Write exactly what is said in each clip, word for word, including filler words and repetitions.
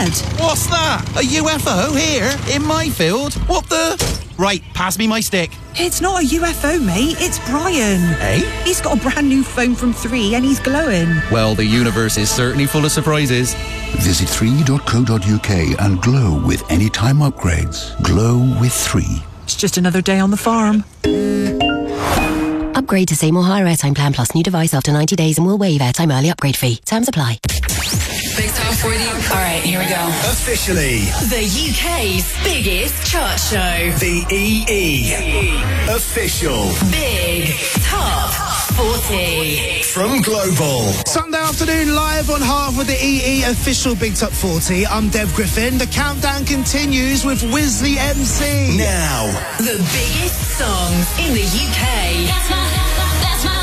Dad. What's that? A U F O here in my field? What the? Right, pass me my stick. It's not a U F O, mate. It's Brian. Eh? He's got a brand new phone from three and he's glowing. Well, the universe is certainly full of surprises. Visit three dot co dot uk and glow with anytime upgrades. Glow with three. It's just another day on the farm. Upgrade to Seymour Higher Airtime Plan Plus new device after ninety days and we'll waive airtime early upgrade fee. Terms apply. Big Top forty. All right, here we go. Officially, the U K's biggest chart show. The E E. Official. Big Top forty. From Global. Sunday afternoon, live on Half with the E E official Big Top forty. I'm Dev Griffin. The countdown continues with Wiz the M C. Now. The biggest songs in the U K. That's my, that's my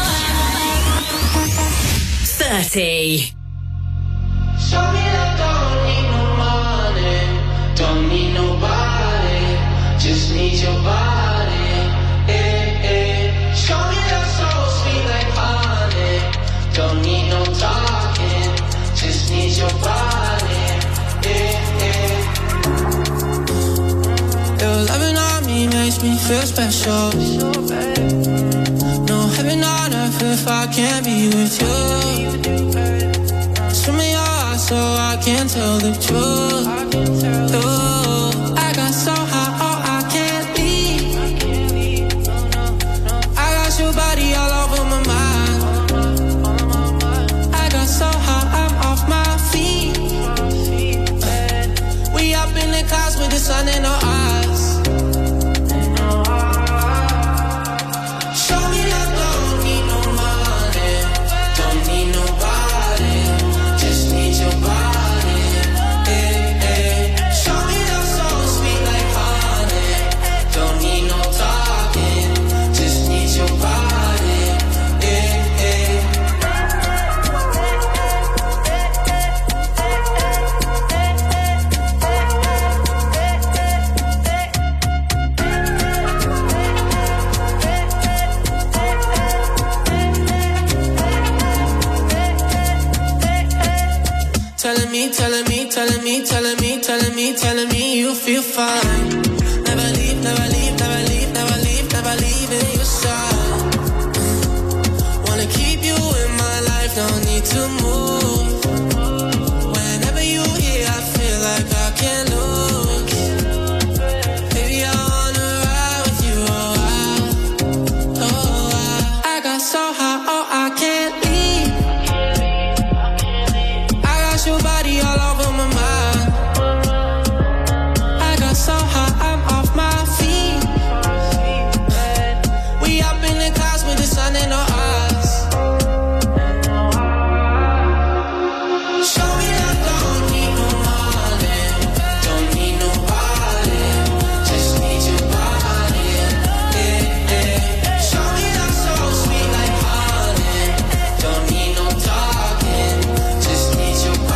thirty. Show me that don't need no money, don't need nobody, just need your body, eh, eh. Show me that soul sweet like honey, don't need no talking, just need your body, eh, eh. Your loving on me makes me feel special. No heaven on earth if I can't be with you. Swim me out so I can tell the truth. Oh, I got so high, oh, I can't leave. I got your body all over my mind. I got so high, I'm off my feet. We up in the clouds with the sun in our eyes. Show me that don't need no money, don't need nobody. Your body, eh, eh. Show me that soul sweet like honey. Don't need no talking, just need your body, eh, eh. Telling me, telling me, telling me, telling me, telling me, telling me you feel fine. Never leave, never leave, never leave, never leave, never leave in your side. Wanna keep you in my life, no need to move. Whenever you here, I feel like I can't lose. Baby, I wanna ride with you, oh, I, oh, I, I got so high, oh, I can't leave. Your body all over my mind. I got so high, I'm off my feet. We up in the clouds with the sun in our eyes. Show me that don't need no money, don't need nobody, just need your body, eh, eh. Show me that soul sweet like honey, don't need no talking, just need your body.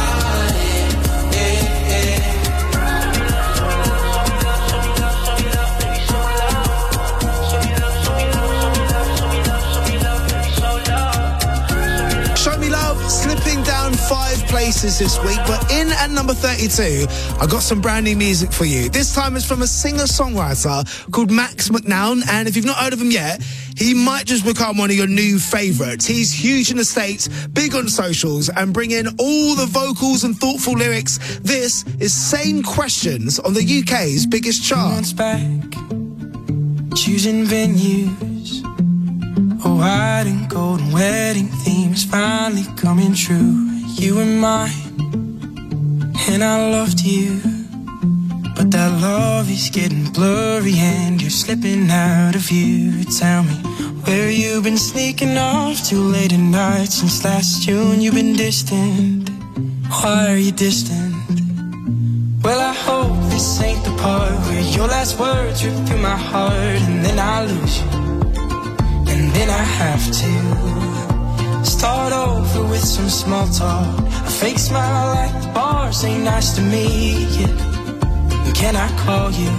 Slipping down five places this week, but in at number thirty-two, I got some brand new music for you. This time it's from a singer-songwriter called Max McNown, and if you've not heard of him yet, he might just become one of your new favourites. He's huge in the States, big on socials, and bring in all the vocals and thoughtful lyrics. This is Same Questions on the U K's biggest chart. Back, choosing venues. A white and golden wedding theme is finally coming true. You were mine, and I loved you. But that love is getting blurry and you're slipping out of view. Tell me, where you been sneaking off too late at night? Since last June you've been distant. Why are you distant? Well, I hope this ain't the part where your last words rip through my heart and then I lose you. And then I have to start over with some small talk. A fake smile like the bars ain't nice to me yet. Can I call you?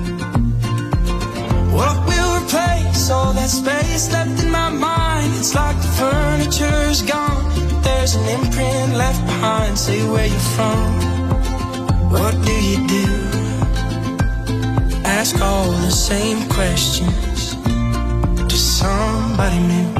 What will replace all that space left in my mind? It's like the furniture's gone. There's an imprint left behind. Say where you're from. same questions to somebody new.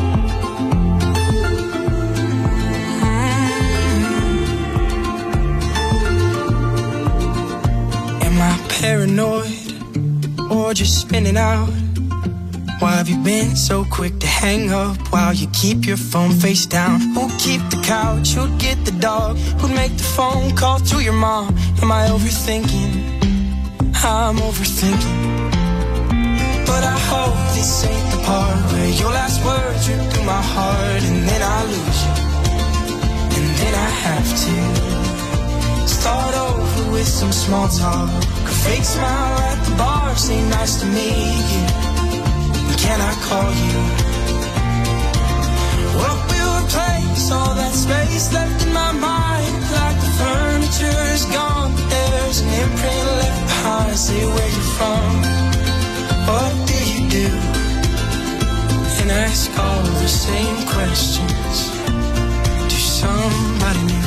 Mm. Am I paranoid or just spinning out? Why have you been so quick to hang up while you keep your phone face down? Who'll keep the couch? Who'd get the dog? Who'd make the phone call to your mom? Am I overthinking? I'm overthinking. But I hope this ain't the part where your last words rip through my heart, and then I lose you, and then I have to start over with some small talk. A fake smile at the bar, say nice to meet you. Can I call you? What will replace all that space left in my mind? Like the furniture is gone, but there's an imprint left behind. Say where you're from, what do you do? And ask all the same questions to somebody new.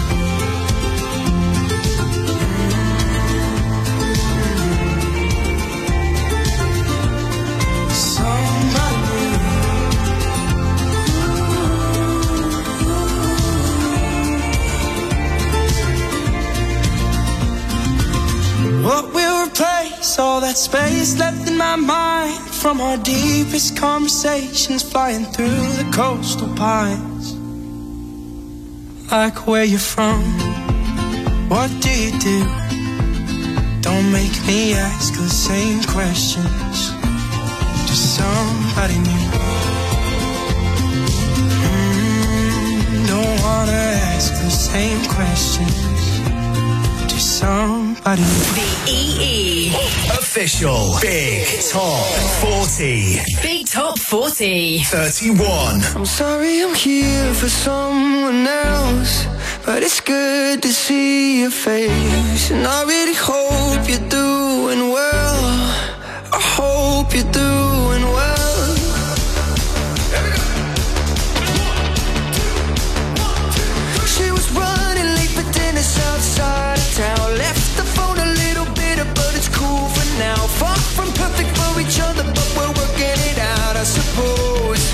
What will replace all that space left in my mind from our deepest conversations flying through the coastal pines? Like where you're from, what do you do? Don't make me ask the same questions to somebody new. Mm, don't wanna ask the same questions to somebody new. The E E Official Big Top forty. Big Top forty. thirty-one. I'm sorry I'm here for someone else, but it's good to see your face. And I really hope you're doing well. I hope you're doing well. She was running late for dinner outside of town. Left the phone a little bitter, but it's cool for now. Far from perfect for each other, but we're working it out, I suppose.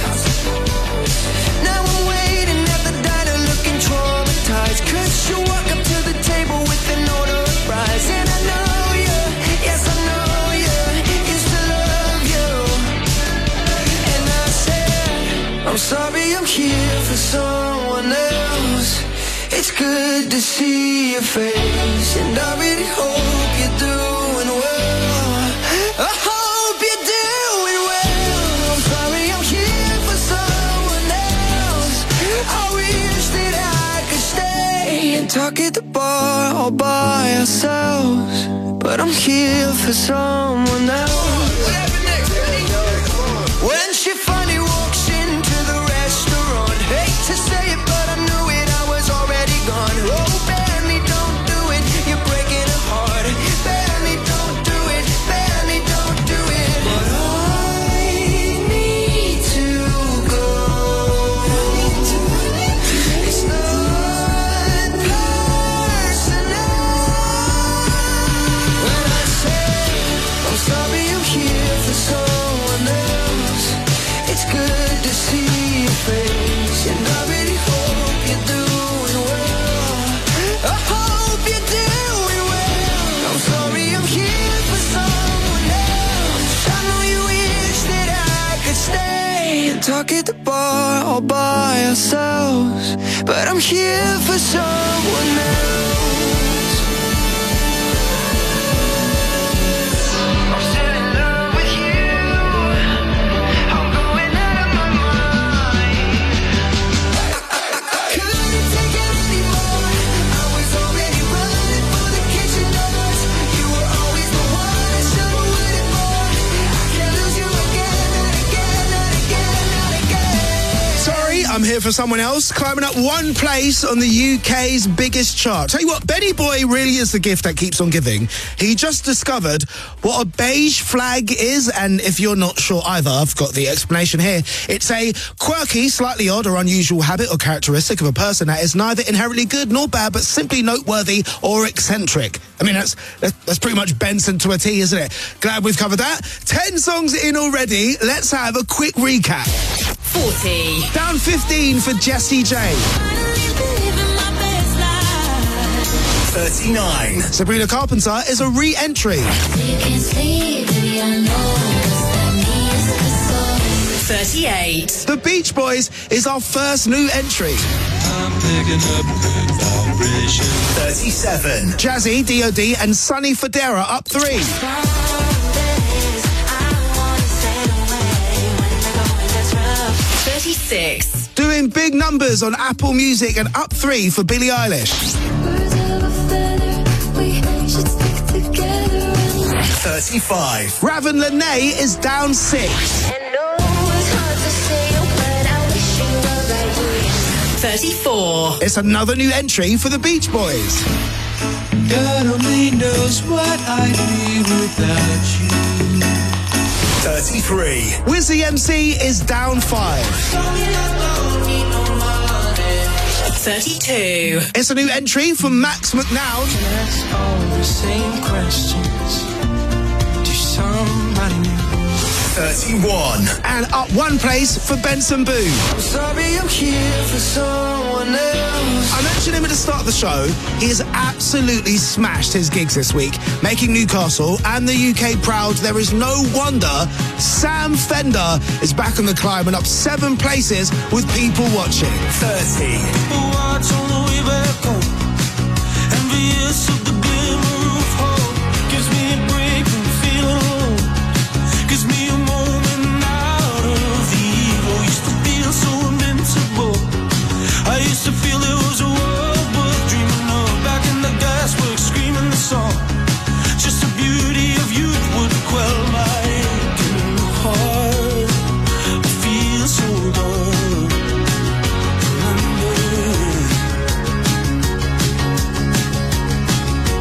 Now I'm waiting at the diner looking traumatized, cause you walk up to the table with an order of fries. And I know you, yes I know you, used to love you. And I said, I'm sorry I'm here for someone else. It's good to see your face, and I really hope you're doing well. I hope you're doing well. I'm sorry I'm here for someone else. I wish that I could stay and talk at the bar all by ourselves, but I'm here for someone else. When she finally walks into the restaurant, hate to say it, but I knew it, I was already gone. Oh, Benny, don't do it, you're breaking her heart. Benny, don't do it, Benny, don't do it. But I need to go. It's not personal. When I say I'm sorry I'm here for someone else, it's good to see your face, and I really hope you're doing well. I hope you're doing well. I'm sorry I'm here for someone else. I know you wish that I could stay and talk at the bar all by ourselves, but I'm here for someone else. I'm still in love with you. I'm going out of my mind. Couldn't take it anymore. I was already running for the kitchen doors. You were always the one I should have waited for. I can't lose you again and again and again and again. Sorry, I I'm here for someone else, climbing up one place on the U K's biggest chart. Tell you what, Benny Boy really is the gift that keeps on giving. He just discovered what a beige flag is, and if you're not sure either, I've got the explanation here. It's a quirky, slightly odd or unusual habit or characteristic of a person that is neither inherently good nor bad, but simply noteworthy or eccentric. I mean, that's that's pretty much Benson to a T, isn't it? Glad we've covered that. Ten songs in already. Let's have a quick recap. forty. Down fifteen for Jessie J. thirty-nine. Sabrina Carpenter is a re-entry. thirty-eight. The Beach Boys is our first new entry. I'm picking up good vibration. thirty-seven. Jazzy, D O D and Sonny Fodera up three. thirty-six. Doing big numbers on Apple Music and up three for Billie Eilish. thirty-five. Raven Lenae is down six. thirty-four. It's another new entry for the Beach Boys. God only knows what I'd be without you. thirty-three. Wizzy M C is down five. thirty-two. It's a new entry from Max McNown. That's all the same questions to somebody new. thirty-one. And up one place for Benson Boone. I'm sorry I'm here for someone else. I mentioned him at the start of the show. He has absolutely smashed his gigs this week, making Newcastle and the U K proud. There is no wonder Sam Fender is back on the climb and up seven places with people watching. thirty. People watch on the way back home. Envious of the glimmer of hope. Gives me a break from feeling alone. Gives me a moment out of the evil. Used to feel so invincible. I used to feel it was a world worth dreaming of. Back in the gasworks, screaming the song. Just the beauty of youth would quell my aching heart. I feel so gone. Remember.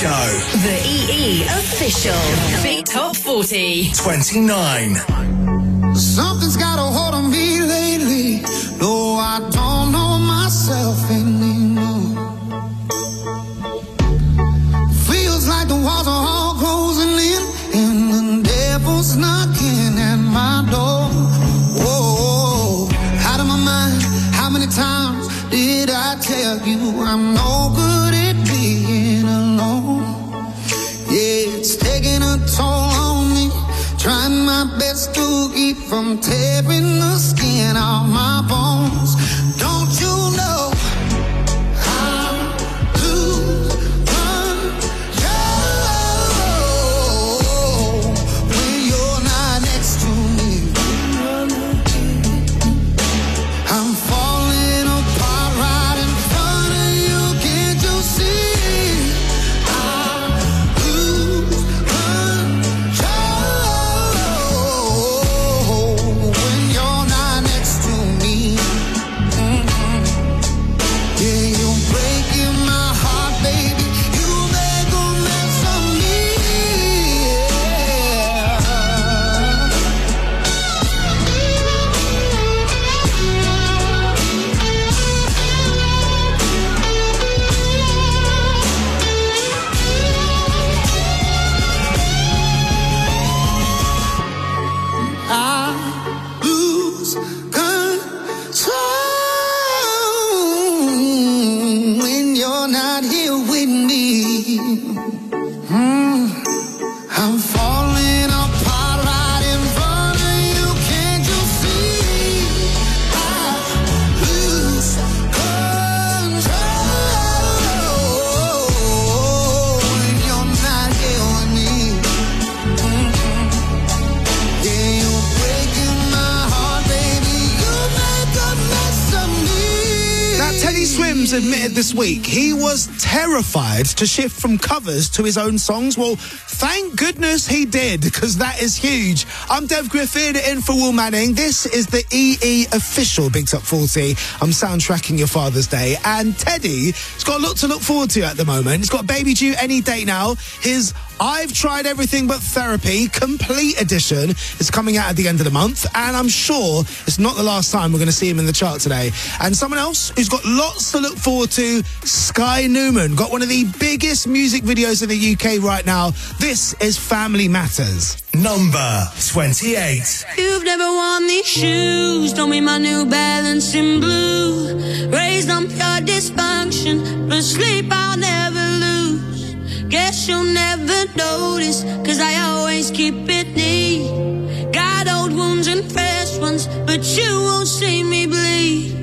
Show. The E E Official Big Top forty. twenty-nine. Something's got a hold on me lately. No, I don't know myself anymore. Feels like the walls are all closing in, and the devil's knocking at my door. Whoa, out of my mind. How many times did I tell you I'm no good at being alone? Yeah, it's taking a toll on me. Trying my best to keep from tearing the skin off my bones. Don't you know I'm lose control when you're not next to me? I'm falling apart right in front of you. Can't you see? I lose control when you're not next to me. Mm-hmm. Yeah, you're breaking my heart, baby. You make a mess of me. I lose control when you're not here with me. Mm. I'm falling apart right in front of you. Can't you see? I lose control when you're not here with me. Mm-hmm. Yeah, you're breaking my heart, baby. You make a mess of me. Now, Teddy Swims admitted this week he was terrified to shift from covers to his own songs. Well, thank goodness he did, because that is huge. I'm Dev Griffin, in for Will Manning. This is the E E Official Big Top forty. I'm soundtracking your Father's Day. And Teddy's got a lot to look forward to at the moment. He's got a baby due any day now. His I've Tried Everything But Therapy Complete Edition is coming out at the end of the month, and I'm sure it's not the last time we're going to see him in the chart today. And someone else who's got lots to look forward to, Sky Newman, got one of the biggest music videos in the U K right now. This is Family Matters. Number twenty-eight. You've never worn these shoes, don't be my New Balance in blue. Raised on pure dysfunction, but sleep I'll never lose. Guess you'll never notice, cause I always keep it neat. Got old wounds and fresh ones, but you won't see me bleed.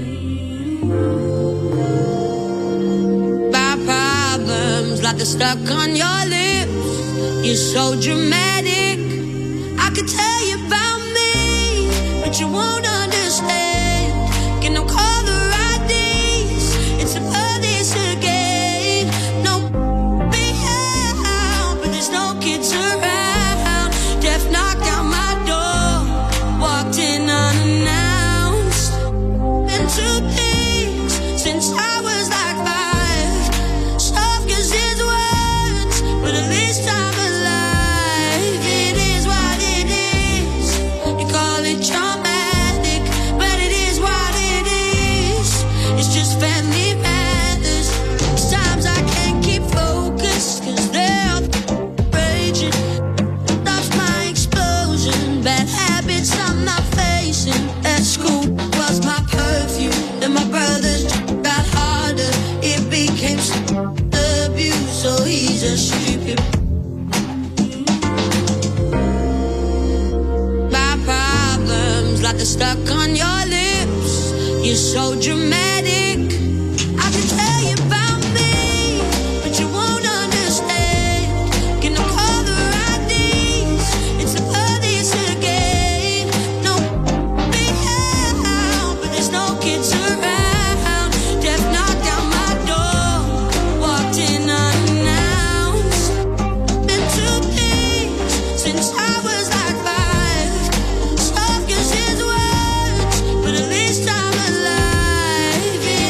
My problems like they're stuck on your lips. You're so dramatic, I could tell you about me, but you won't understand. Can no caller I Ds, it's a this again. No beheld, but there's no kids around. Death knocked on my door, walked in unannounced. Been two things since I was like five. Soft cause his words, but at least I'm alive. It is what it is. You call it traumatic, but it is what it is. It's just family matters. Sometimes I can't keep focused, cause they're raging. Stops my explosion. Bad habits I'm not facing. At school was my perfume, and my brothers got harder. It became abuse, so he's a stupid. My problems like they're stuck on your lips. You're so dramatic, I can tell you about me, but you won't understand. Can no caller I Ds, it's a this again. No beheld, but there's no kids around. Death knocked down my door, walked in unannounced. Been two things since I was like five. Soft cause his words, but at least I'm alive. It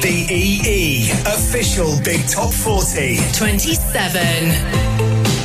D E E, official Big Top forty. twenty-seven.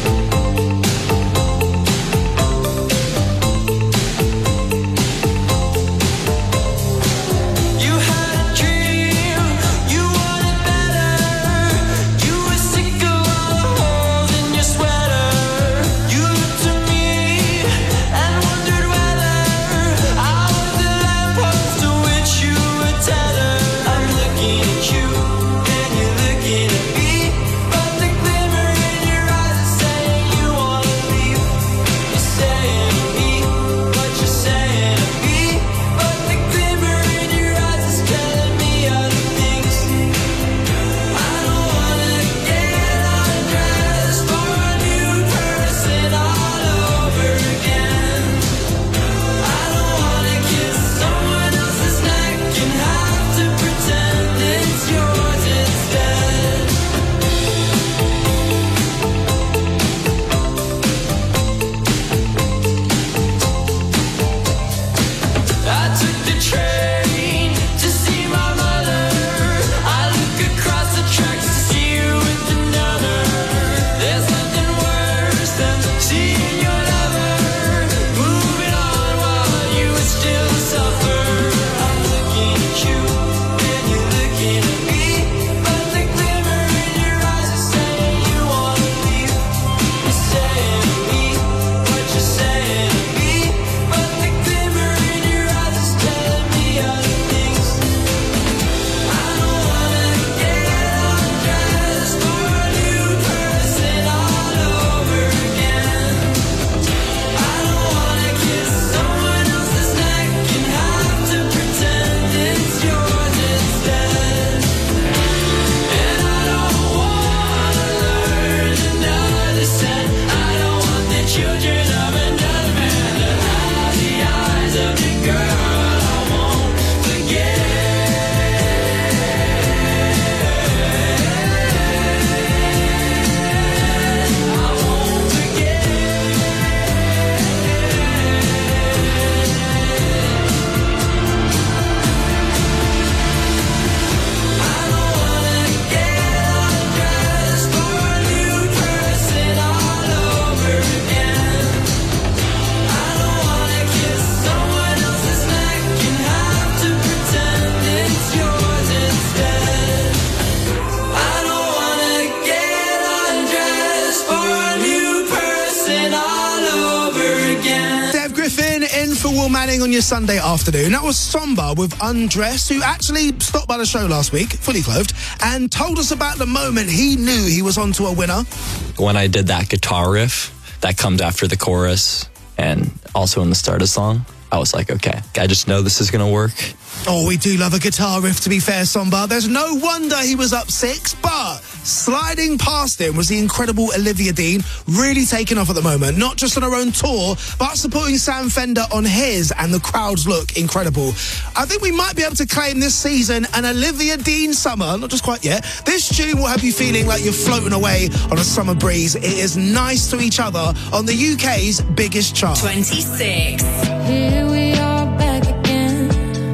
On your Sunday afternoon. That was Somba with Undress, who actually stopped by the show last week, fully clothed, and told us about the moment he knew he was onto a winner. When I did that guitar riff that comes after the chorus and also in the start of the song, I was like, okay, I just know this is going to work. Oh, we do love a guitar riff, to be fair, Somba. There's no wonder he was up six, but sliding past him was the incredible Olivia Dean, really taking off at the moment, not just on her own tour, but supporting Sam Fender on his, and the crowds look incredible. I think we might be able to claim this season an Olivia Dean summer, not just quite yet. This tune will have you feeling like you're floating away on a summer breeze. It is Nice to Each Other on the U K's biggest chart. twenty-six. Here we are back again,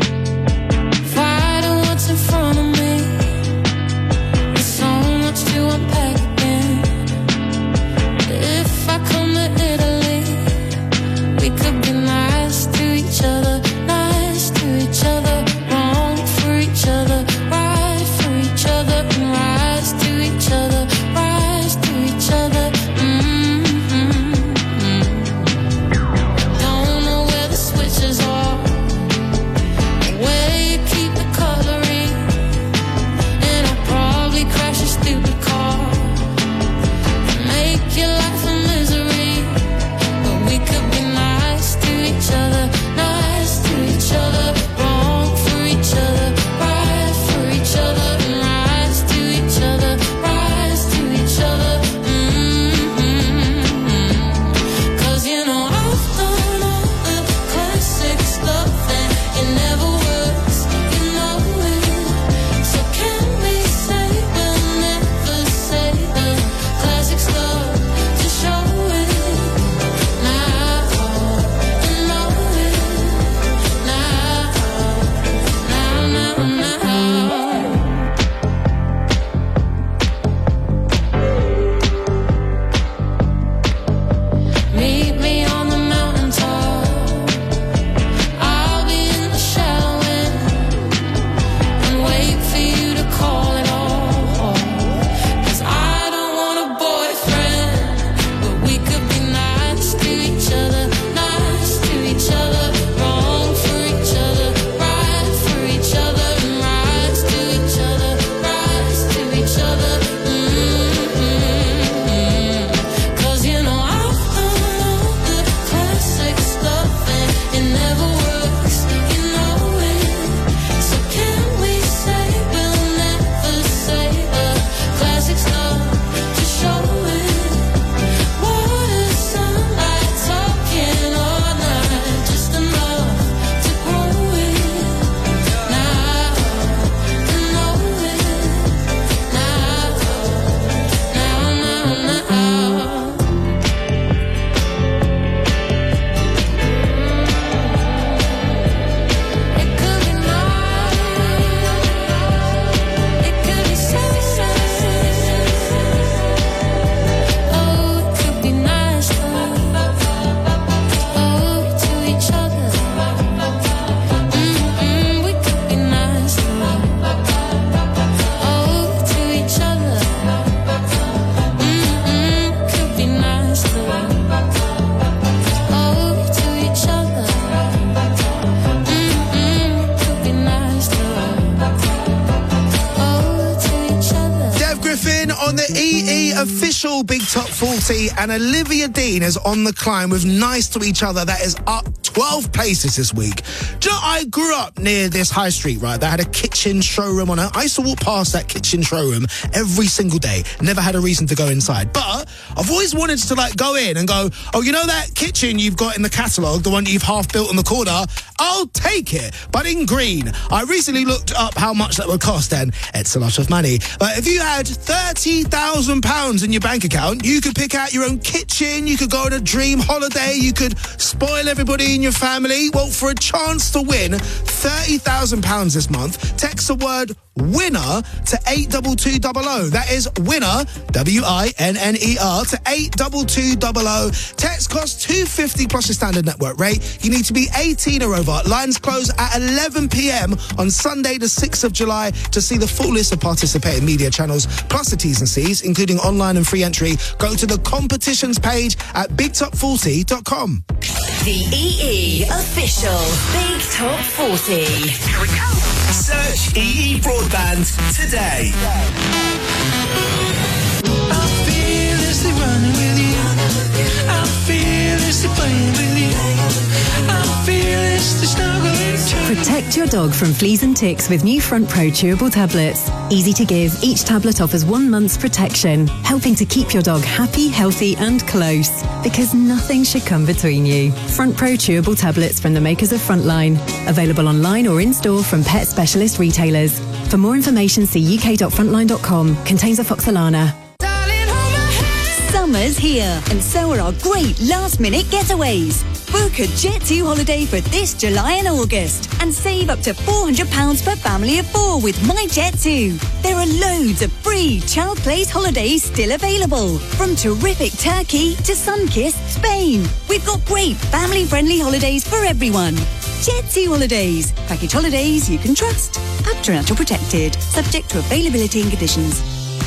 fighting what's in front of me. There's so much to unpack again. If I come to Italy, we could be nice to each other, nice to each other, wrong for each other, right for each other, and rise to each other, rise to each other. Mm-hmm. Don't know where the switches are. Top forty, and Olivia Dean is on the climb with Nice to Each Other. That is up twelve places this week. Do you know, I grew up near this high street, right, that had a kitchen showroom on it. I used to walk past that kitchen showroom every single day. Never had a reason to go inside. But I've always wanted to, like, go in and go, oh, you know that kitchen you've got in the catalogue, the one you've half built on the corner? I'll take it, but in green. I recently looked up how much that would cost, and it's a lot of money. But if you had thirty thousand pounds in your bank account, you could pick out your own kitchen, you could go on a dream holiday, you could spoil everybody in your family. Well, for a chance to win thirty thousand pounds this month, text the word winner to eight two two zero zero. That is winner, W I N N E R, to eight two two zero zero. Text costs two pounds fifty plus your standard network rate. You need to be eighteen or over. Lines close at eleven p.m. on Sunday the sixth of July. To see the full list of participating media channels plus the T's and C's, including online and free entry, go to the competitions page at big top forty dot com. The E E official Big Top forty. Here we go. Search E E Broadband today. I fearlessly running with you. I'm fearlessly playing with you. I'm fearlessly snuggling to. Protect your dog from fleas and ticks with new Front Pro chewable tablets. Easy to give, each tablet offers one month's protection, helping to keep your dog happy, healthy and close. Because nothing should come between you. Front Pro chewable tablets from the makers of Frontline. Available online or in-store from pet specialist retailers. For more information, see u k dot frontline dot com. Contains afoxolana. Summer's here, and so are our great last-minute getaways. Book a Jet two holiday for this July and August and save up to four hundred pounds per family of four with My Jet two. There are loads of free child place holidays still available, from terrific Turkey to sun-kissed Spain. We've got great family-friendly holidays for everyone. Jet two Holidays. Package holidays you can trust. Patronato protected. Subject to availability and conditions.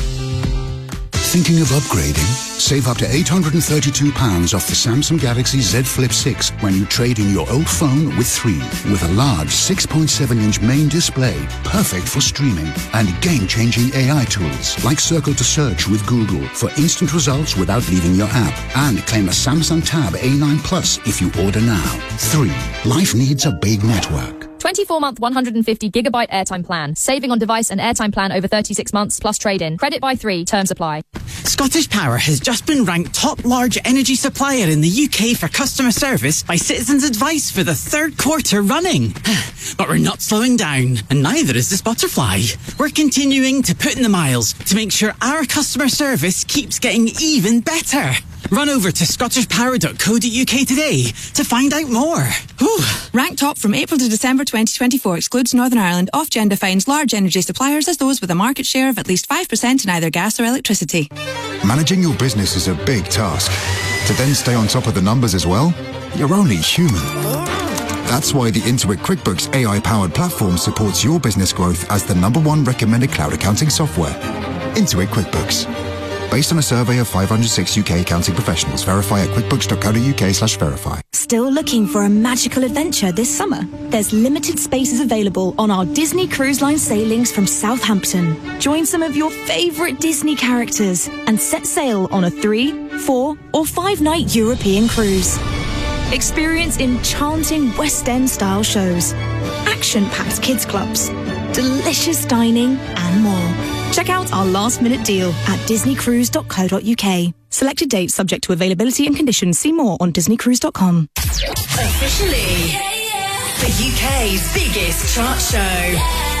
Thinking of upgrading? Save up to eight hundred thirty-two pounds off the Samsung Galaxy Z Flip six when you trade in your old phone with three. With a large six point seven inch main display, perfect for streaming, and game-changing A I tools like Circle to Search with Google for instant results without leaving your app. And claim a Samsung Tab A nine Plus if you order now. three. Life needs a big network. twenty-four month one hundred fifty gigabyte airtime plan. Saving on device and airtime plan over thirty-six months plus trade-in. Credit by three. Terms apply. Scottish Power has just been ranked top large energy supplier in the U K for customer service by Citizens Advice for the third quarter running. But we're not slowing down, and neither is this butterfly. We're continuing to put in the miles to make sure our customer service keeps getting even better. Run over to scottish power dot co dot u k today to find out more. Whew. Ranked top from April to December twenty twenty-four excludes Northern Ireland. Ofgem defines large energy suppliers as those with a market share of at least five percent in either gas or electricity. Managing your business is a big task. To then stay on top of the numbers as well, you're only human. That's why the Intuit QuickBooks A I-powered platform supports your business growth as the number one recommended cloud accounting software. Intuit QuickBooks. Based on a survey of five hundred six U K accounting professionals. Verify at quickbooks dot co dot u k slash verify. Still looking for a magical adventure this summer? There's limited spaces available on our Disney Cruise Line sailings from Southampton. Join some of your favourite Disney characters and set sail on a three, four or five night European cruise. Experience enchanting West End style shows, action-packed kids clubs, delicious dining and more. Check out our last minute deal at disney cruise dot co dot u k. Selected dates subject to availability and conditions. See more on disney cruise dot com. Officially, the U K's biggest chart show.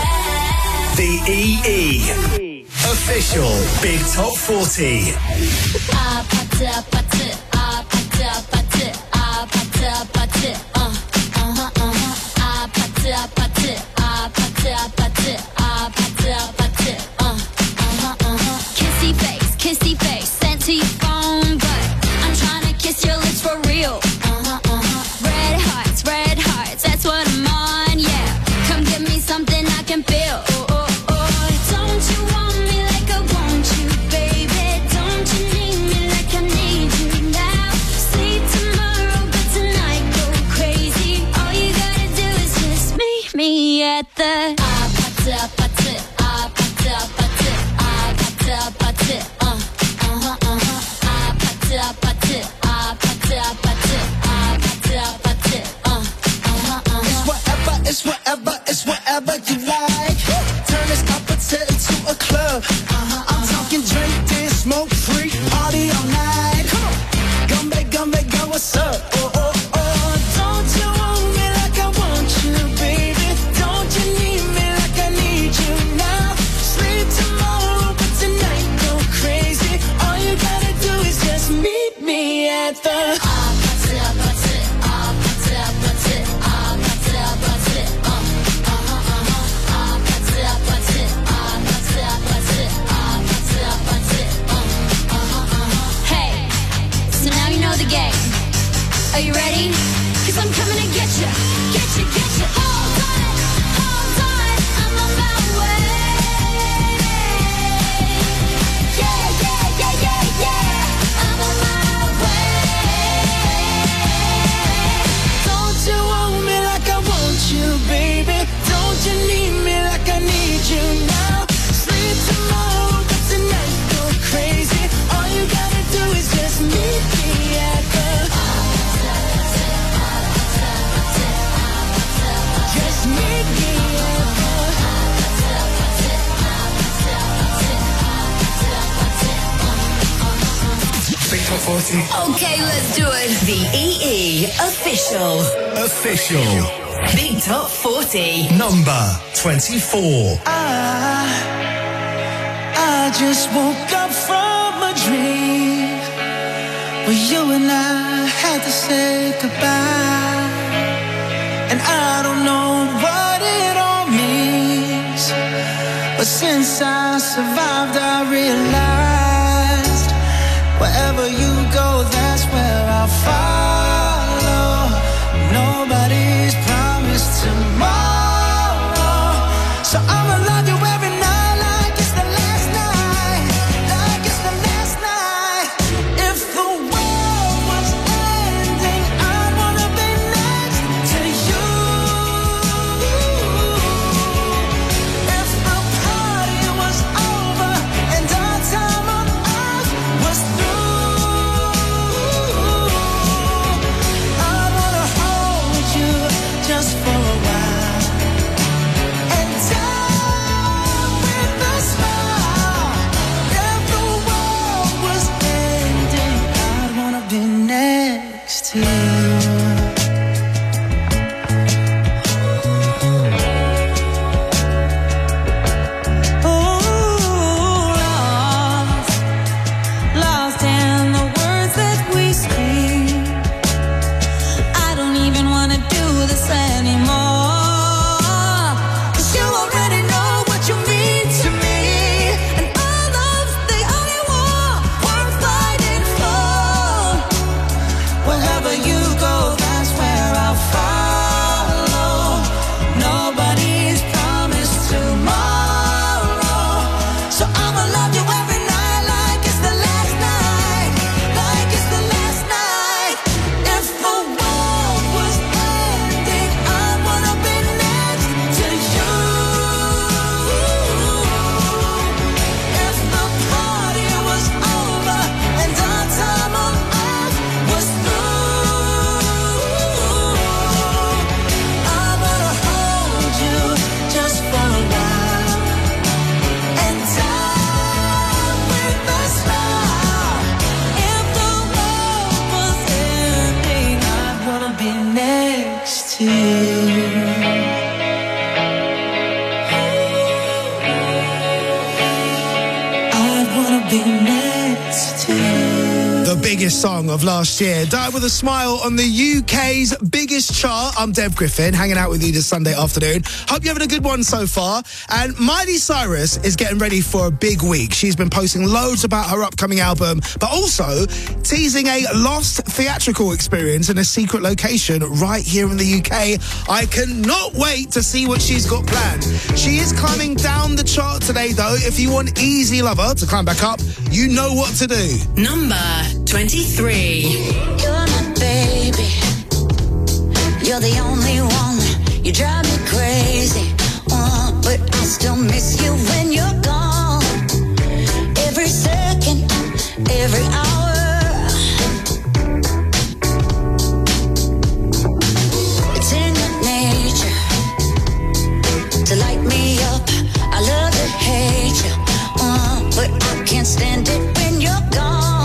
The E E official Big Top forty. Ah, pata, pata, ah, pata, pata, ah, pata, pata, uh, uh-huh, uh-huh. Ah, pata, pata, ah, pata, pata, ah, pata, pata, uh, uh-huh, uh-huh. Kissy face, kissy face, sent to your phone, but I'm trying to kiss your lips for real. Uh-huh, uh-huh. Red hearts, red hearts, that's what I'm on, yeah. Come give me something I can feel. Oh, oh, oh. Don't you want me like I want you, baby? Don't you need me like I need you now? Sleep tomorrow, but tonight go crazy. All you gotta do is just meet me at the ah, pata, pata, ah, pata, pata, ah, pata, pata, uh, uh-huh, uh-huh. party all night. Come on. Come back, come back, girl, what's up? Oh, oh, oh. Don't you want me like I want you, baby? Don't you need me like I need you now? Sleep tomorrow, but tonight go crazy. All you gotta do is just meet me at the Are you ready? Cause I'm coming to get you, get you, get you. Hold on, hold on, I'm on my way. Yeah, yeah, yeah, yeah, yeah, I'm on my way. Don't you want me like I want you, baby? Don't you need me like I need you now? Sleep tomorrow, but tonight go crazy. All you gotta do is just meet me at the Okay, let's do it. The E E Official. Official. Big Top forty. Number twenty-four. I, I just woke up from a dream where you and I had to say goodbye. And I don't know what it all means, but since I survived, I realized wherever you go, that's where I'll follow. Nobody's promised tomorrow, so I'ma love you every night like it's the last night, like it's the last night. If the world was ending, I'd wanna be next to you. If the party was over and our time on earth was through, I wanna hold you just for a while and die with a smile. If the world was ending, I'd wanna be next to you. Lost in the words that we speak. I don't even wanna do this anymore. 'Cause you already know what you mean to me, and our love's the only war worth fighting for. Wherever you go, that's where I'll follow. Nobody's promised tomorrow, so I'ma love you every night like it's the last night, like it's the last night. If the world was ending, I wanna be next to you. If the party was over and our time on earth was through, I wanna hold you just for a while and die with a smile. If the world was ending, I'd wanna be next to you. I'd wanna be next to you. The biggest song of last year. Die with a Smile on the U K's biggest chart. I'm Dev Griffin, hanging out with you this Sunday afternoon. Hope you're having a good one so far. And Miley Cyrus is getting ready for a big week. She's been posting loads about her upcoming album, but also teasing a lost theatrical experience in a secret location right here in the U K. I cannot wait to see what she's got planned. She is climbing down the chart today, though. If you want Easy Lover to climb back up, you know what to do. Number twenty-three. You're my baby. You're the only one. You drive me crazy. Uh, but I still miss you when you're gone. Every second, every hour. It's in your nature to light me up. I love to hate you. Uh, but I can't stand it when you're gone.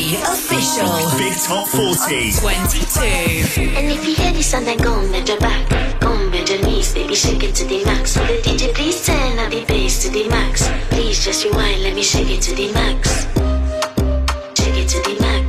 E official Big Top forty. twenty-two. And if you hear this song, then go and bend your back. Go and bend your knees, baby, shake it to the max. Will the D J please turn up the bass to the max? Please just rewind, let me shake it to the max. Shake it to the max.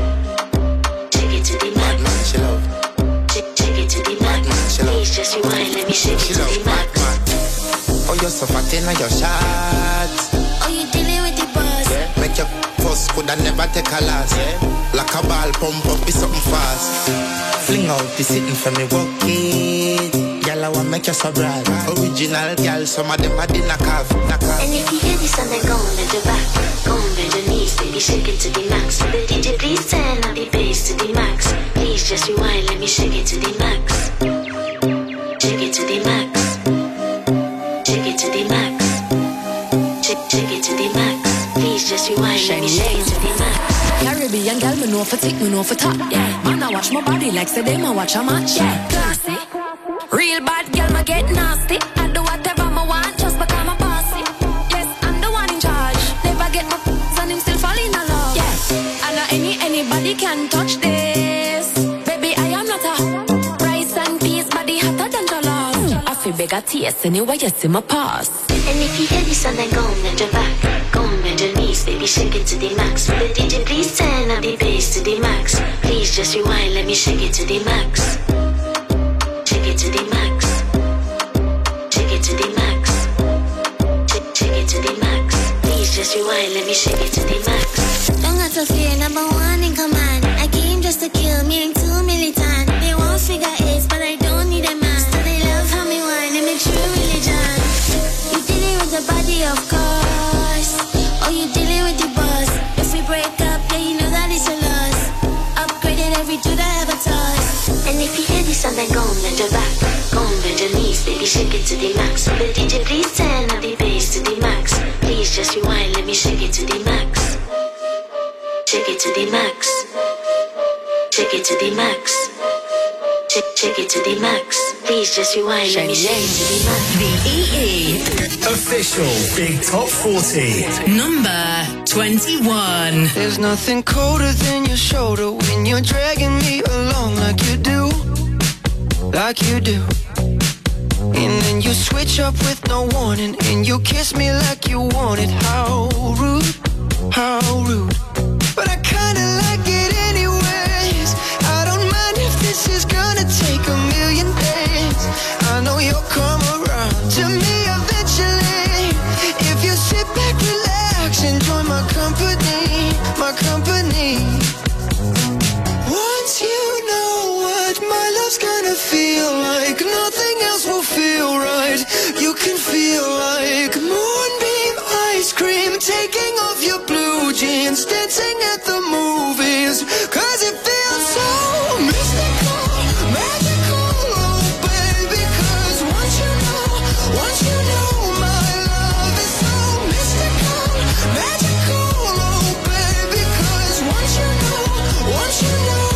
Shake it to the max. Shake, shake it to the max. Please just rewind, let me shake it to the max. Oh, you're so fat in your shots. Oh, you dealing with the boss? Yeah. Make your first could I never take a last. Yeah. Like a ball pump up, be something fast. Fling out the sitting for me, walk it. Y'all I want make you so bright. Original girl, some of them are in a calf. And if you hear this song, then go and bend your back. Go and bend your knees, baby, shake it to the max. Will the D J please turn up the bass to the max? Please just rewind, let me shake it to the max. Shake it to the max. Shake it to the max. Shake, shake it to the max. Please just rewind, let me shake it to the max. Caribbean girl, me know for tick, me know for top. Yeah, man, I watch my body like say them, I watch a match. Yeah, classy. Real bad girl, me get nasty. I do whatever I want, just because I'm bossy. Yes, I'm the one in charge. Never get my and him still fall in love. Yeah, I know any anybody can touch this. Baby, I am not a rice and peas, body hotter than jollof. I feel big a taste anyway, you see my pass. And if you hear this song, then go and bend your back. Go and bend your knees, baby, shake it to the max. Will the D J please turn up the bass to the max? Please just rewind, let me shake it to the max. Shake it to the max. Shake it to the max. Shake, shake it to the max. Please just rewind, let me shake it to the max. Don't got to fear, number one in command. I came just to kill me and too militant. They won't figure eight, but I don't need a man. So they love how me whine and make true religion. You dealing with the body, of course. Oh, you dealing with the boss. If we break up, yeah, you know that it's a loss. Upgraded every dude I ever tossed. And if you hear this song, then go and bend your back. Go and bend your knees, baby, shake it to the max. Will the D J please turn up the bass to the max? Please just rewind, let me shake it to the max. Shake it to the max. Shake it to the max. Shake, shake it to the max. Please just rewind, let me shake it to the max. The E E Official Big Top forty. number twenty-one. There's nothing colder than your shoulder when you're dragging me along like you do, like you do. And then you switch up with no warning, and you kiss me like you want it. How rude, how rude. But I kinda like it anyways. I don't mind if this is gonna take a million days. I know you'll come around to me eventually. If you sit back, relax, enjoy my company, my company. Once you know what my love's gonna feel like, nothing else will feel right. You can feel like moonbeam ice cream, taking off your blue jeans, dancing at the movies. Cause it feels so mystical, magical, oh baby. Cause once you know, once you know my love is so mystical, magical, oh baby. Cause once you know, once you know,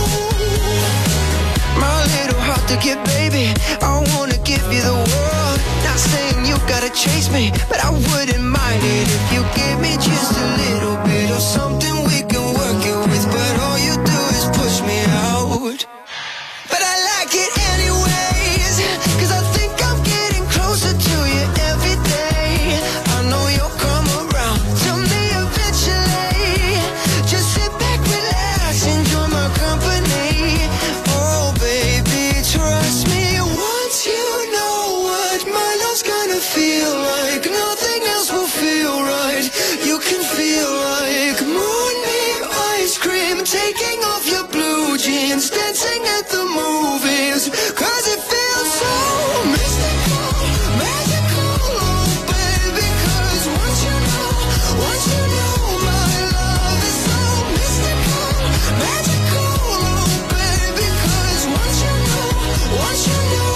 my little heart to get, baby, I wanna give you the world. Not saying you gotta chase me, but I wouldn't mind it if you give me just a little bit of something we can work it with. But all you do is push me out. But I like it anyways, cause I think I'm getting closer to you every day. I know you'll come around to me eventually. Just sit back, relax, enjoy my company. Oh baby, trust me. Once you know what my love's gonna feel like, nothing else will feel right. You can feel like moonbeam ice cream, taking off your blue jeans, dancing at the movies. Cause it feels so mystical, magical, oh baby. Cause once you know, once you know my love is so mystical, magical, oh baby. Cause once you know, once you know.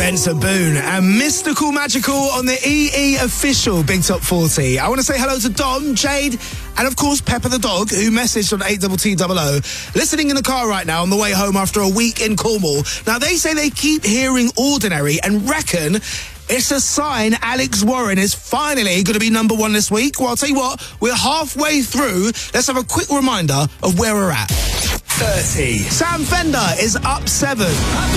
Benson Boone and Mystical Magical on the E E official Big Top forty. I want to say hello to Dom, Jade, and of course Pepper the dog, who messaged on eight T T double O, listening in the car right now on the way home after a week in Cornwall. Now, they say they keep hearing Ordinary and reckon it's a sign Alex Warren is finally going to be number one this week. Well, I'll tell you what, we're halfway through. Let's have a quick reminder of where we're at. thirty. Sam Fender is up seven.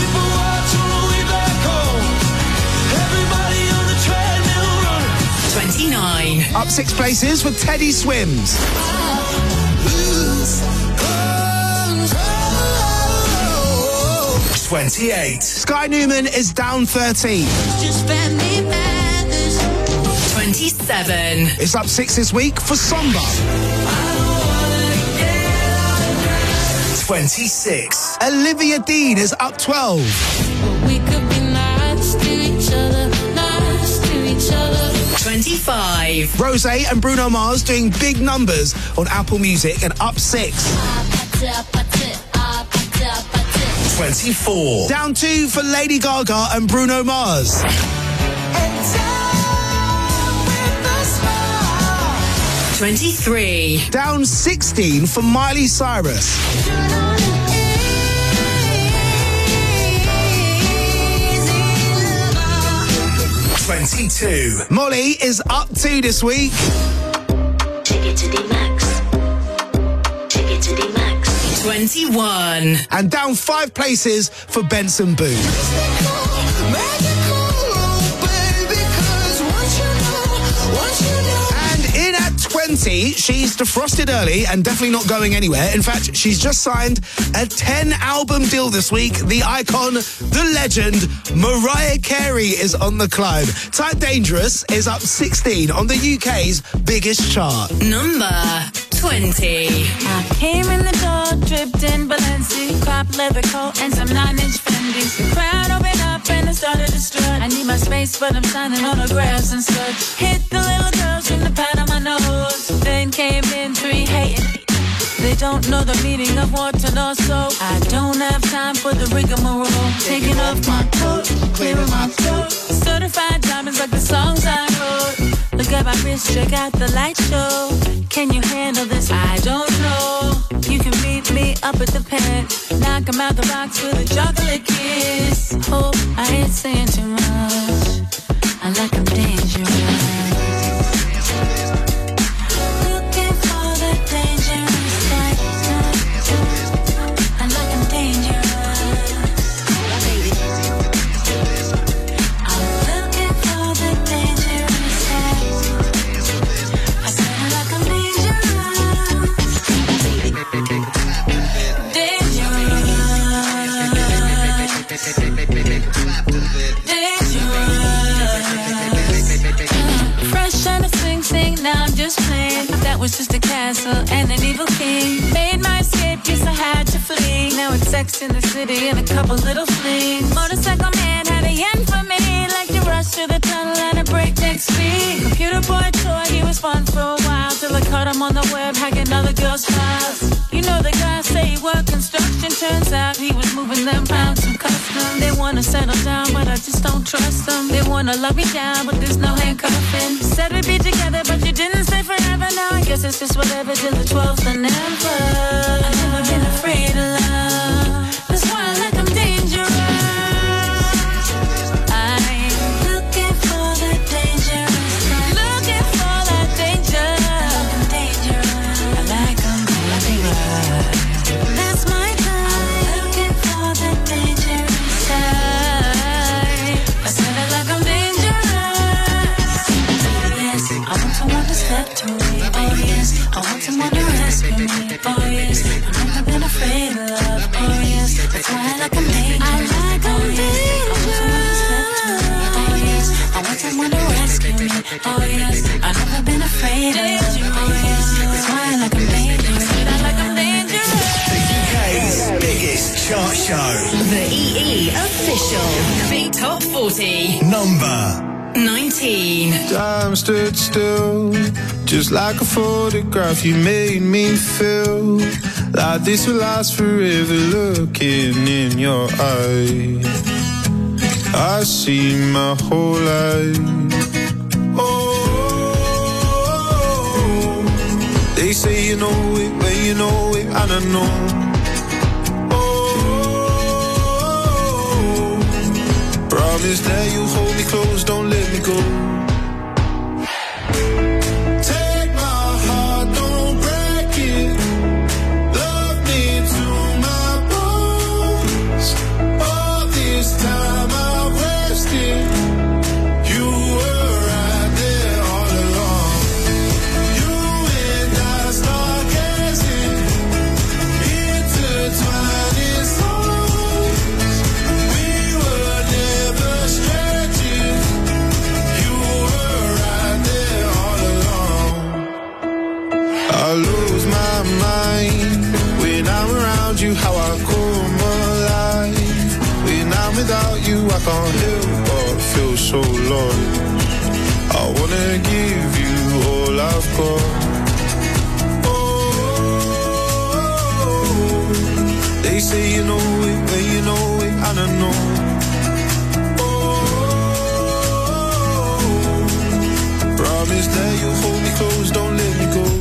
twenty-nine. Up six places for Teddy Swims. twenty-eight. Sky Newman is down thirteen. twenty-seven. It's up six this week for Somber. twenty-six. Olivia Dean is up twelve. We could be nice to each other, nice to each other. twenty-five. Rosé and Bruno Mars doing big numbers on Apple Music and up six. twenty-four. Down two for Lady Gaga and Bruno Mars. twenty-three. Down sixteen for Miley Cyrus. twenty-two. Molly is up two this week. Take it to the max. Take it to the max. twenty-one. And down five places for Benson Boone. And in at twenty, she's defrosted early and definitely not going anywhere. In fact, she's just signed a ten album deal this week. The icon, the legend, Mariah Carey is on the climb. Type Dangerous is up sixteen on the U K's biggest chart. Number twenty. I came in the door, dripped in Balenci, crop leather coat and some nine-inch Fendi's. The crowd opened up and I started to strut. I need my space, but I'm signing autographs and such. Hit the little girls from the pad on my nose. Then came in three hating. They don't know the meaning of water nor soap. I don't have time for the rigmarole. Taking off my coat, clearing my throat. Certified diamonds like the songs I wrote. Look at my wrist, check out the light show. Can you handle this? I don't know. You can meet me up at the pen. Knock 'em out the box with a chocolate kiss. Hope I ain't saying too much. I like 'em dangerous. Looking for the dangerous side. I like 'em dangerous. I'm looking for the dangerous side. I said I like 'em Fresh out of Sing Sing, now I'm just playing. That was just a castle and an evil king. Made my escape, yes I had to flee. Now it's Sex in the City and a couple little flings. Motorcycle man had a yen for me. Like to rush through the tunnel at a breakneck speed. Computer boy toy, he was fun for a while. Till I caught him on the web hacking other girls' files. You know the guy say he worked construction. Turns out he was moving them pounds from custom. They wanna settle down, but I just don't trust them. They wanna lock me down, but there's no handcuffing. Said we'd be together, but you didn't stay forever. Now I guess it's just whatever till the twelfth and never. I've never been afraid of love. That's why I like 'em dangerous. I'm looking for the dangerous. Looking for that danger. I'm dangerous. I like 'em dangerous. That's my kind. Looking for the dangerous side. I said I like 'em dangerous. Yes, I want someone to step to me. Oh yes, I want someone to rescue me. Oh yes, I've never been afraid of love. Oh yes, that's why I like 'em dangerous. I like 'em dangerous. Oh yes, I want someone to rescue me. Oh yes, I've never been afraid of love. Oh yes, that's why I like 'em dangerous. I like 'em dangerous. The U K's biggest chart show. The E E official Big Top forty. Number nineteen. Time stood still, just like a photograph. You made me feel like this will last forever. Looking in your eyes, I I see my whole life. Oh, they say you know it when you know it, and I know. Oh, promise that you hold me close, don't let me go. I lose my mind when I'm around you, how I come alive. When I'm without you, I can't help but feel so lost. I wanna give you all I've got. Oh, they say you know it when you know it, and I know. Oh, promise that you'll hold me close, don't let me go.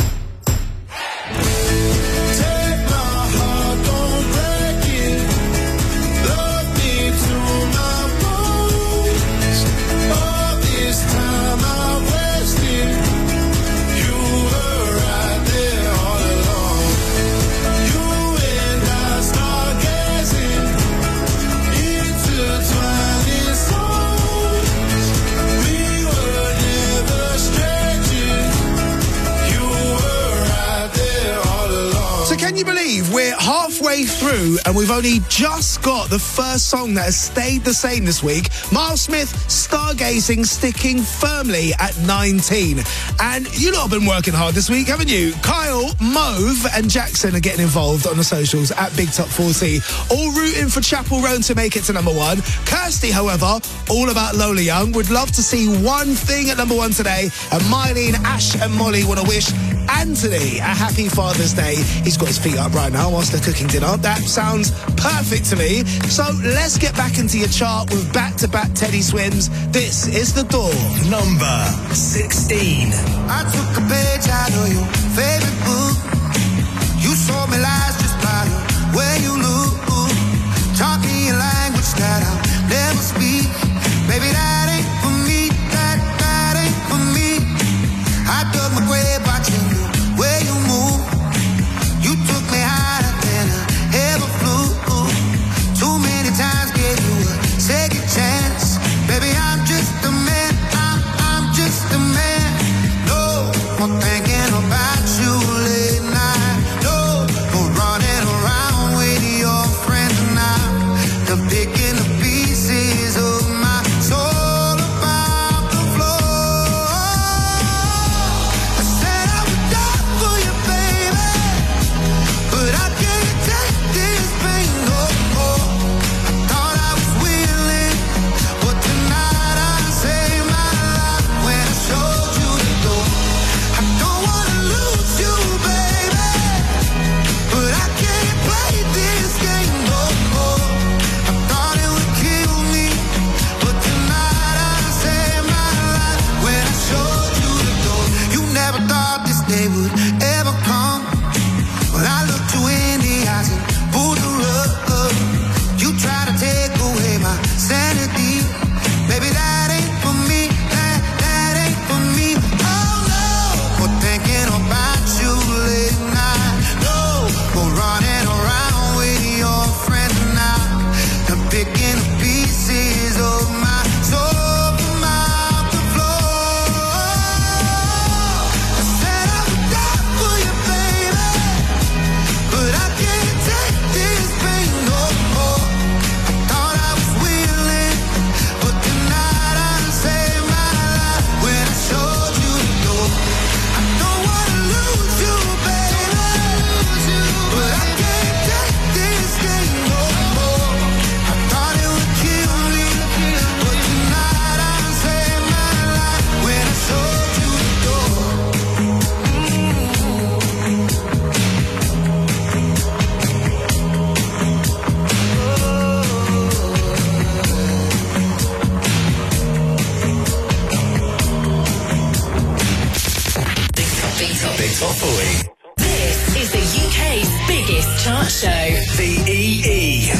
Can you believe we're halfway through and we've only just got the first song that has stayed the same this week? Miles Smith, Stargazing, sticking firmly at nineteen. And you lot have been working hard this week, haven't you? Kyle, Mauve and Jackson are getting involved on the socials at Big Top forty, all rooting for Chapel Roan to make it to number one. Kirsty, however, all about Lola Young, would love to see one thing at number one today. And Mylene, Ash and Molly want to wish Anthony a happy Father's Day. He's got his feet up right now whilst they're cooking dinner. That sounds perfect to me. So let's get back into your chart with back-to-back Teddy Swims. This is The Door. Number sixteen. I took a page out of your favorite book. You sold me lies just by the way you look. Taught me a language that I'll never speak. Baby, that ain't for me. That, that ain't for me. I dug my grave watching you, where you move. You took me higher than I ever flew. Too many times gave you a second chance. Baby, I'm just a man. I'm, I'm just a man. No more thinking about you.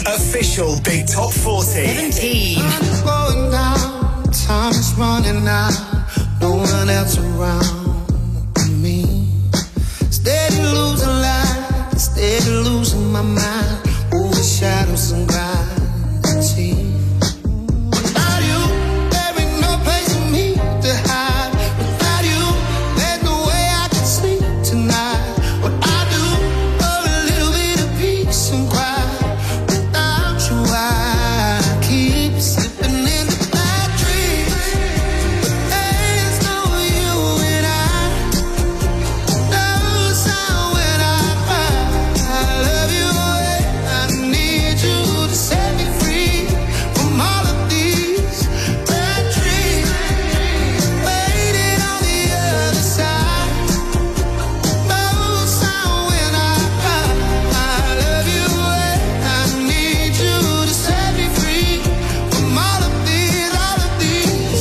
official Big Top forty. seventeen. Time is going down, time is running out, no one else around me. Steady losing life, steady losing my mind, over shadows and gravity. Without you, there ain't no place for me to hide. Without you, there's no way I can sleep tonight. What I do for a little bit of peace and quiet. Without you, I keep slipping into bad dreams. But there's no you and I. No sound when I cry. I love you and I need you to set me free from all of these bad dreams. Waiting on the other side. No sound when I cry. I love you and I need you to set me free from all of these, all of these.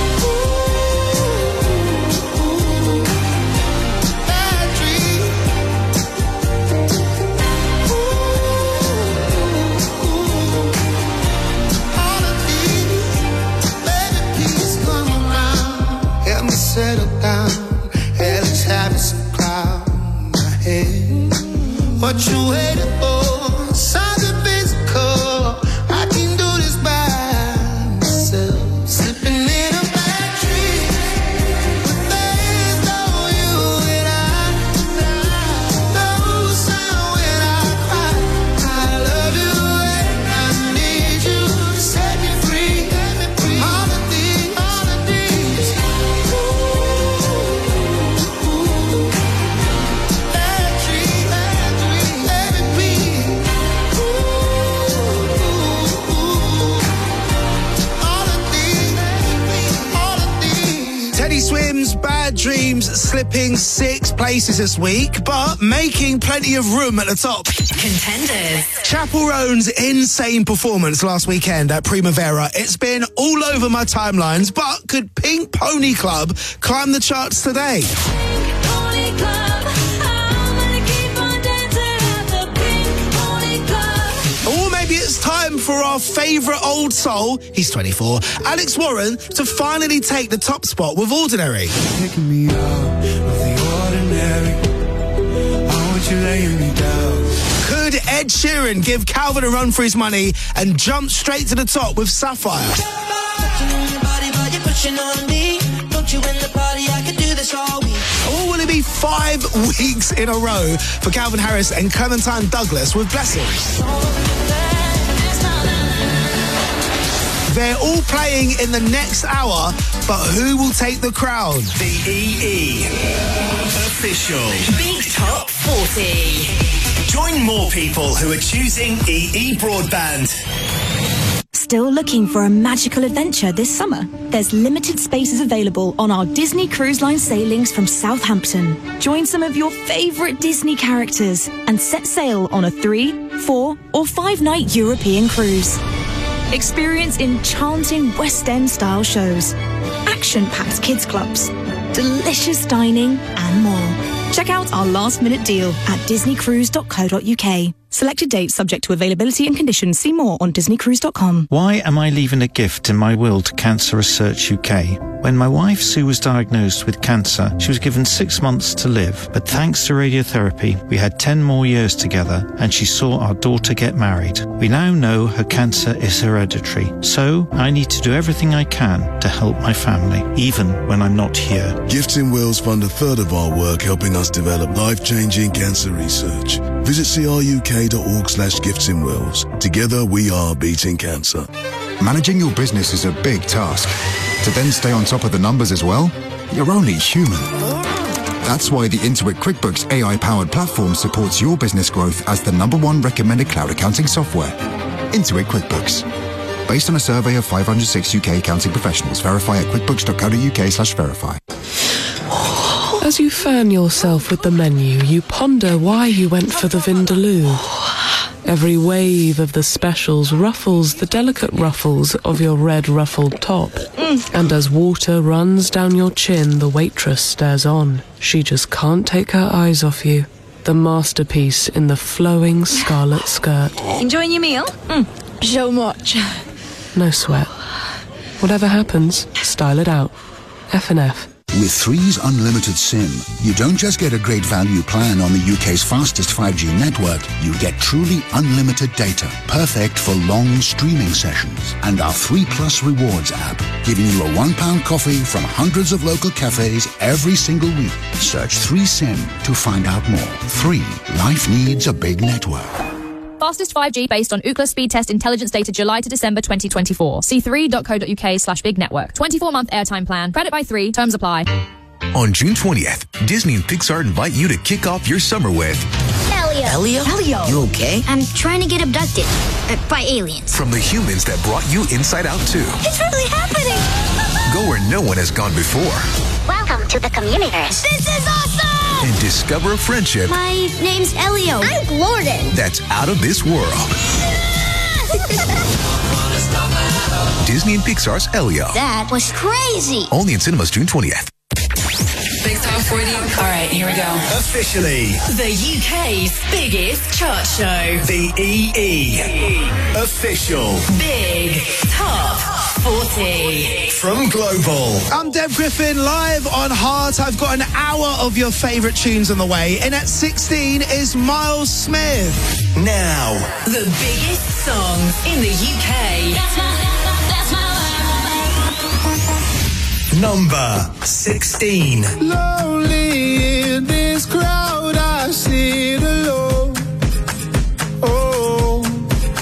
Ooh, bad dreams. All of these, baby, please come around. Help me settle down. Hey, let's have some cloud in my head. What you waiting for? Something physical. I can do this by myself. Slipping in a bad dream. But there's no you and I. No sound when I cry. I love you and I need you to set me free. From all of these, all of these. Ooh, bad dream, bad dream, baby, please. Ooh, all of these, all of these. Teddy Swims, Bad Dreams, slipping six places this week, but making plenty of room at the top. Contenders. Chapel Roan's insane performance last weekend at Primavera. It's been all over my timelines, but could Pink Pony Club climb the charts today? Pony Club, I'm gonna keep on dancing at the Pink Pony Club. Or maybe it's time for our favourite old soul, he's twenty-four, Alex Warren, to finally take the top spot with Ordinary. Picking me out of the ordinary. I want you laying me down. Could Ed Sheeran give Calvin a run for his money and jump straight to the top with Sapphire? Or will it be five weeks in a row for Calvin Harris and Clementine Douglas with Blessings? They're all playing in the next hour, but who will take the crown? The E E official Big Top forty. Join more people who are choosing E E Broadband. Still looking for a magical adventure this summer? There's limited spaces available on our Disney Cruise Line sailings from Southampton. Join some of your favourite Disney characters and set sail on a three, four or five night European cruise. Experience enchanting West End style shows, action-packed kids clubs, delicious dining and more. Check out our last minute deal at disney cruise dot co dot uk. Selected dates subject to availability and conditions. See more on disney cruise dot com. Why am I leaving a gift in my will to Cancer Research U K? When my wife Sue was diagnosed with cancer, she was given six months to live. But thanks to radiotherapy, we had ten more years together and she saw our daughter get married. We now know her cancer is hereditary. So I need to do everything I can to help my family, even when I'm not here. Gifts in Wills fund a third of our work helping us develop life-changing cancer research. Visit c r u k dot org slash gifts in wills. Together we are beating cancer. Managing your business is a big task. To then stay on top of the numbers as well, you're only human. That's why the Intuit QuickBooks A I-powered platform supports your business growth as the number one recommended cloud accounting software. Intuit QuickBooks. Based on a survey of five hundred six U K accounting professionals, verify at quickbooks dot co dot uk slash verify. As you fan yourself with the menu, you ponder why you went for the Vindaloo. Every wave of the specials ruffles the delicate ruffles of your red ruffled top. Mm. And as water runs down your chin, the waitress stares on. She just can't take her eyes off you. the masterpiece in the flowing scarlet skirt. Enjoying your meal? Mm. So much. No sweat. Whatever happens, style it out. F and F. With three's Unlimited SIM, you don't just get a great value plan on the U K's fastest five G network, you get truly unlimited data, perfect for long streaming sessions. And our three Plus Rewards app, giving you a one pound coffee from hundreds of local cafes every single week. Search three SIM to find out more. three. Life needs a big network. Fastest five G based on Ookla speed test intelligence data July to December twenty twenty-four. See three dot co dot uk slash big network. twenty-four month airtime plan. Credit by three. Terms apply. On June twentieth, Disney and Pixar invite you to kick off your summer with Elio. Elio? Elio. You okay? I'm trying to get abducted uh, by aliens. From the humans that brought you Inside Out two. It's really happening. Go where no one has gone before. Welcome to the Communiverse. This is awesome. And discover a friendship. My name's Elio. I'm Glorden. That's out of this world. Disney and Pixar's Elio. That was crazy. Only in cinemas June twentieth. Big Top forty. All right, here we go. Officially, The U K's biggest chart show. the E E. Official. Big Top forty. From Global. I'm Deb Griffin, live on Heart. I've got an hour of your favourite tunes on the way. In at sixteen is Miles Smith. Now, The biggest songs in the U K. That's my, that's my number sixteen. Lonely in this crowd, I sit alone. Oh,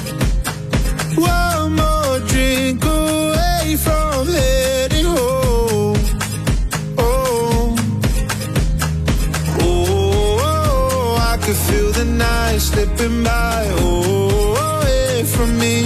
one more drink away from heading home. Oh, oh, I could feel the night slipping by. Oh, away from me.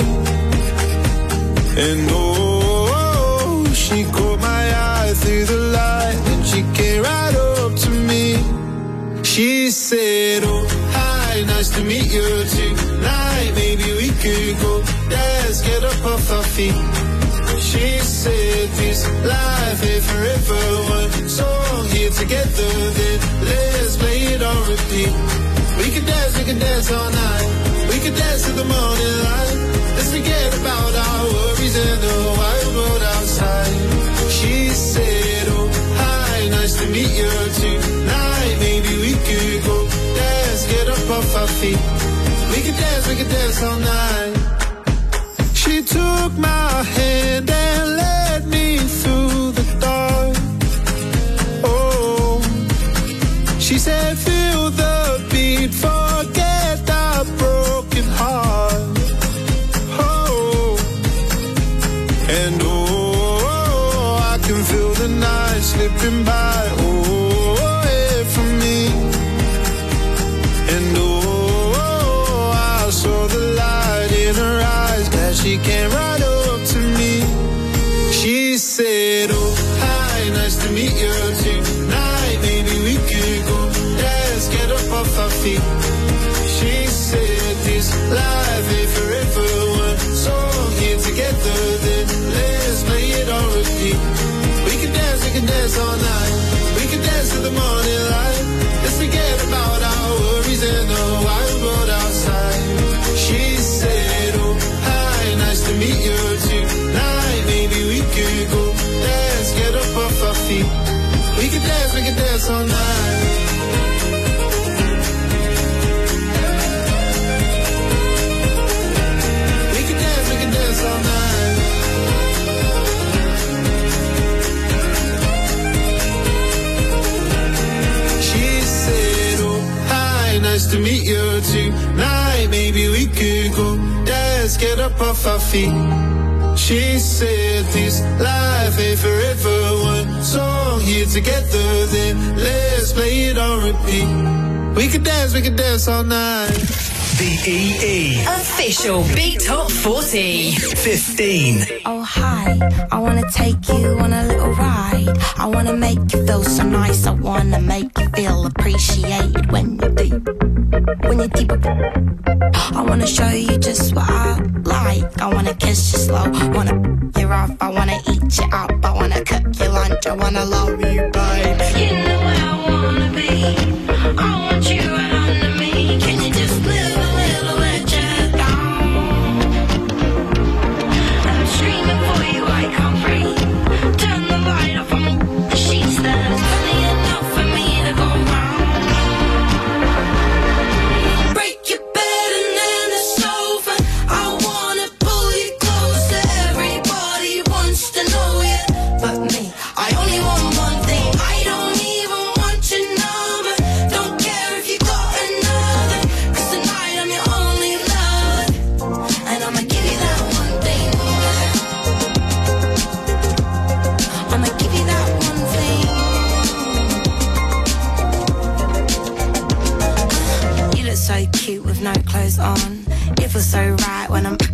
And oh, she caught my eye through the light and she came right up to me. She said, oh, hi, nice to meet you tonight. Maybe we could go dance, get up off our feet. She said, this life ain't forever. One song here together, then let's play it on repeat. We could dance, we could dance all night. We could dance to the morning light. Let's forget about our worries and the wild world outside. She said, oh, hi, nice to meet you tonight. Maybe we could go dance, get up off our feet. We could dance, we could dance all night. She took my hand and led me through the dark. Oh, she said, feel the beat, forget the broken heart. Oh, and oh, I can feel the night slipping by. Oh, away from me. And oh, I saw the light in her eyes, glad she came right up to me. She said, oh, hi, nice to meet you tonight. Maybe we could go dance, get up off our feet. She said, this life ain't forever. One song here together, then let's play it on repeat. We can dance, we can dance all night. We can dance to the morning light. Let's forget about our worries and the wild world outside. She said, oh, hi, nice to meet you tonight. Maybe we could go dance, get up off our feet. We can dance, we can dance all night. We can dance, we can dance all night. She said, oh, hi, nice to meet you tonight. Maybe we could go dance, get up off our feet. She said, this life ain't forever. One song here together, then let's play it on repeat. We could dance, we could dance all night. The E E. Official Big Top forty. fifteen. Oh hi, I wanna take you on a little ride. I wanna make you feel so nice. I wanna make you feel appreciated when you do. When you deep. I wanna show you just what I like. I wanna kiss you slow, wanna you off. I wanna eat you up. I wanna cook your lunch. I wanna love you, babe. You know where I wanna be. I want you right on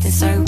something so